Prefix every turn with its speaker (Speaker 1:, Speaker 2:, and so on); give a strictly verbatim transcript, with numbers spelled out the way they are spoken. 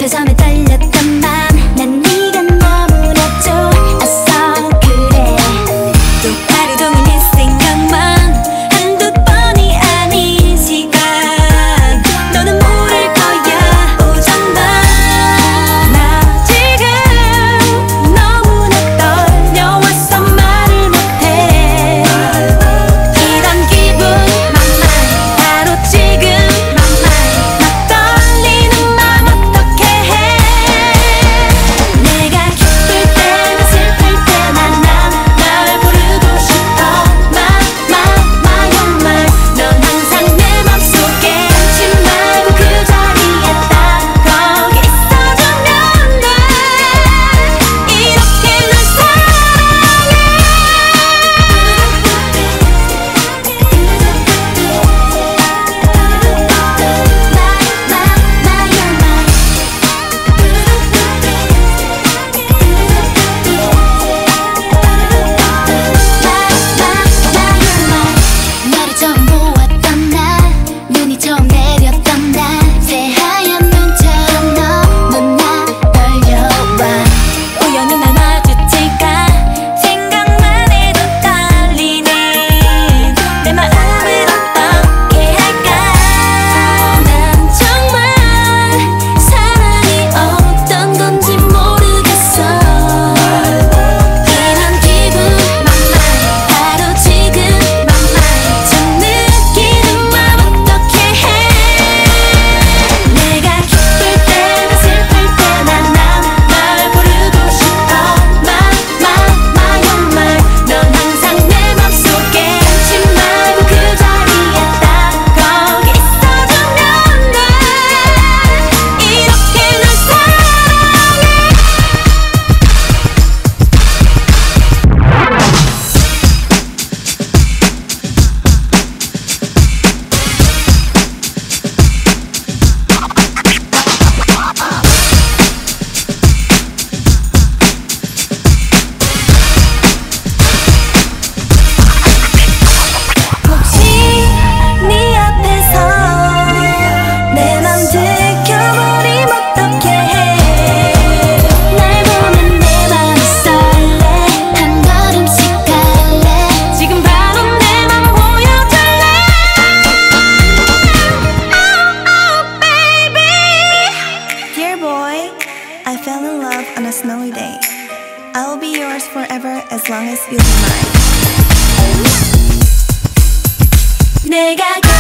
Speaker 1: 표정에 떨렸던 맘 난 네가 너무나 좋았어 그래 또 하루 종일 네 생각만 한두 번이 아닌 시간 너는 모를 거야 오전만 나 지금 너무나 떨려와서 말을 못해 이런 기분 맘만 바로 지금 맘만 막 떨리는 맘 어떻게 해 내가 기쁠 때나 슬플 때나 난 널 부르고 싶어 마마마요말 넌 항상 내 맘속에 잊지 말고 그 자리에 딱 거기 있어주면 돼 이렇게 널 너를 처음 보았던 날 눈이 처음 내렸던 날 새하얀 눈처럼 너무나 떨려와 우연히 날 마주칠까 생각만 해도 떨리네 내 마음을 어떻게 할까 난 정말 사랑이 어떤 건지 모르겠어 이런 기분 맘만 바로 지금 맘만 좀 느끼는 맘 어떻게 해 내가 기쁠 때나 슬플 때나 난 널 부르고 싶어 마마마요말 넌 항상 내 맘속에 잊지 말고 그 자리에 딱 거기 있어주면 돼 이렇게 널 사랑해 혹시 네 앞에서 내 맘 들켜버리면 어떡해 날 보면 내 맘이 설레 한 걸음씩 갈래 지금 바로 내 맘 보여줄래 Oh oh baby
Speaker 2: Dear boy, I fell in love on a snowy day. I will be yours forever as long as you'll be mine.
Speaker 1: 내가